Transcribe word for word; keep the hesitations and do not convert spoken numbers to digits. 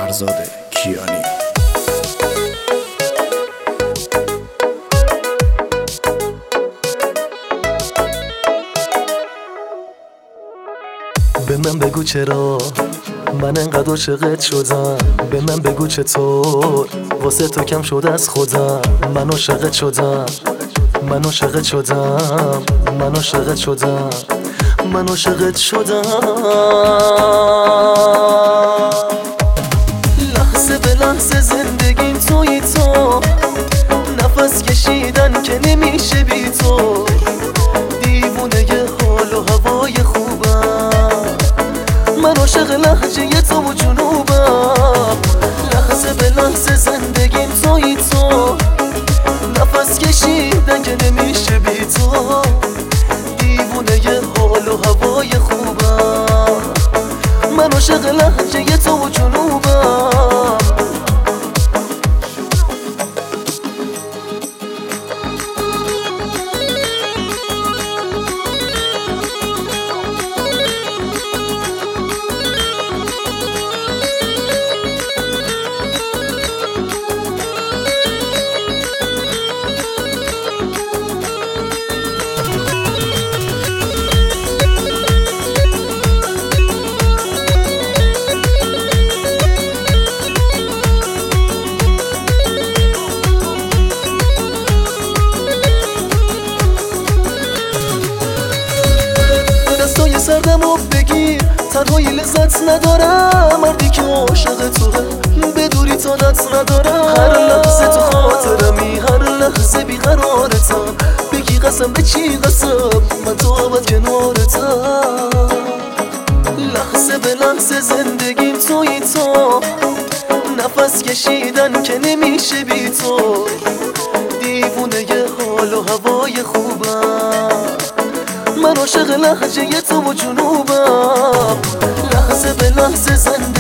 فرزاد کیانی. به من بگو چرا من انقدر عاشقت شدم، به من بگو چطور واسه تو کم شده از خودم. من عاشقت شدم، من عاشقت شدم، من عاشقت شدم، من عاشقت شدم. لحظه به لحظه زندگیم توی تو، نفس کشیدن که نمیشه بی تو. دیوونه حال و هوای خوبم، من عاشق لهجه تو و جنوبم. لحظه به لحظه زندگیم توی تو، نفس کشیدن که نمیشه بی تو. دیوونه حال و هوای خوبم، من عاشق لهجه تو و جنوبم. سردم و بگیر تنهایی لذت ندارم، مردی که عاشق توه به دوری تانت ندارم. هر لحظه تو خاطرمی، هر لحظه بیقرارتم. بگی قسم به چی قسم، من تو ابد کنارتم. لحظه به لحظه زندگیم توی تو، نفس کشیدن که نمیشه بی تو. دیوونه حال و هوای خوبم، من عاشق لهجه تو و جنوبم. لحظه به لحظه زندگی